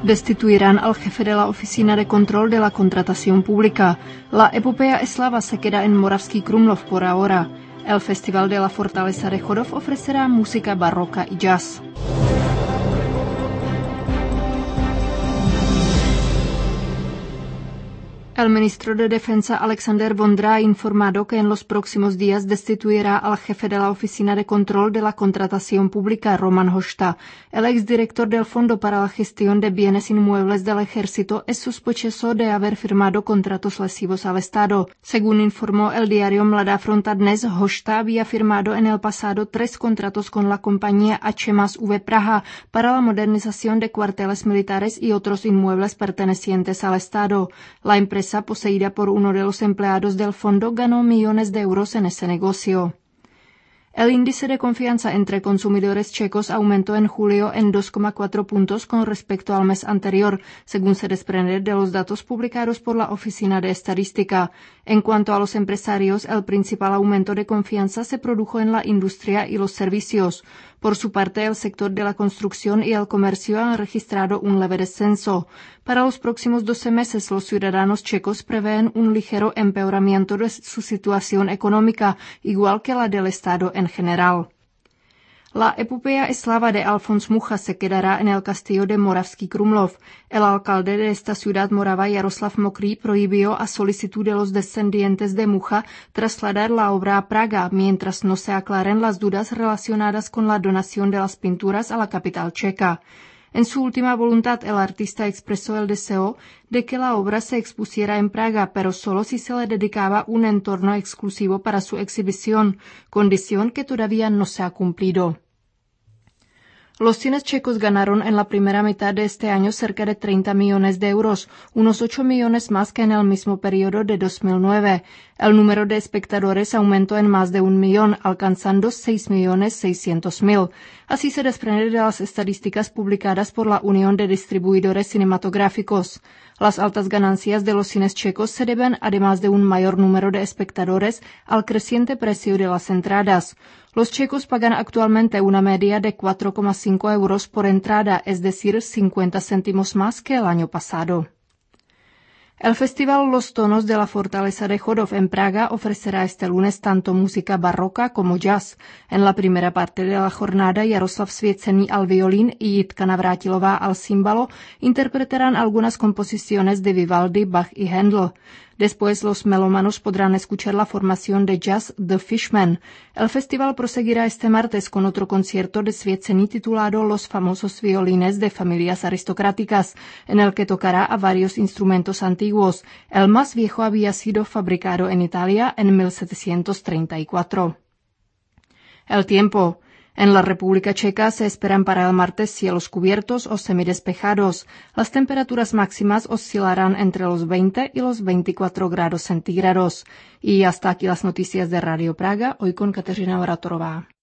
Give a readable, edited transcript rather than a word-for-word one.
Destituirán al jefe de la Oficina de Control de la Contratación Pública. La epopea eslava se queda en Moravský Krumlov por ahora. El Festival de la Fortaleza de Chodov ofrecerá música barroca y jazz. El ministro de Defensa Alexander Vondra ha informado que en los próximos días destituirá al jefe de la Oficina de Control de la Contratación Pública, Roman Hošta. El exdirector del Fondo para la Gestión de Bienes Inmuebles del Ejército es sospechoso de haber firmado contratos lesivos al Estado. Según informó el diario Mladá Fronta dnes, Hošta había firmado en el pasado 3 contratos con la compañía HMAS-V Praha para la modernización de cuarteles militares y otros inmuebles pertenecientes al Estado. La empresa poseída por uno de los empleados del fondo ganó millones de euros en ese negocio. El índice de confianza entre consumidores checos aumentó en julio en 2,4 puntos con respecto al mes anterior, según se desprende de los datos publicados por la Oficina de Estadística. En cuanto a los empresarios, el principal aumento de confianza se produjo en la industria y los servicios. Por su parte, el sector de la construcción y el comercio han registrado un leve descenso. Para los próximos 12 meses, los ciudadanos checos prevén un ligero empeoramiento de su situación económica, igual que la del Estado en general. La epopea eslava de Alfons Mucha se quedará en el castillo de Moravský Krumlov. El alcalde de esta ciudad morava, Jaroslav Mokrý, prohibió a solicitud de los descendientes de Mucha trasladar la obra a Praga, mientras no se aclaren las dudas relacionadas con la donación de las pinturas a la capital checa. En su última voluntad, el artista expresó el deseo de que la obra se expusiera en Praga, pero solo si se le dedicaba un entorno exclusivo para su exhibición, condición que todavía no se ha cumplido. Los cines checos ganaron en la primera mitad de este año cerca de 30 millones de euros, unos 8 millones más que en el mismo periodo de 2009. El número de espectadores aumentó en más de 1 millón, alcanzando 6.600.000. Así se desprende de las estadísticas publicadas por la Unión de Distribuidores Cinematográficos. Las altas ganancias de los cines checos se deben, además de un mayor número de espectadores, al creciente precio de las entradas. Los checos pagan actualmente una media de 4,5 euros por entrada, es decir, 50 céntimos más que el año pasado. El festival Los Tonos de la Fortaleza de Chodov en Praga ofrecerá este lunes tanto música barroca como jazz. En la primera parte de la jornada Jaroslav Svěcený al violín y Jitka Navrátilová al címbalo interpretarán algunas composiciones de Vivaldi, Bach y Händel. Después los melómanos podrán escuchar la formación de jazz The Fishmen. El festival proseguirá este martes con otro concierto de Svěcený titulado Los famosos violines de familias aristocráticas, en el que tocará a varios instrumentos antiguos. El más viejo había sido fabricado en Italia en 1734. El tiempo. En la República Checa se esperan para el martes cielos cubiertos o semidespejados. Las temperaturas máximas oscilarán entre los 20 y los 24 grados centígrados. Y hasta aquí las noticias de Radio Praga, hoy con Kateřina Vratorová.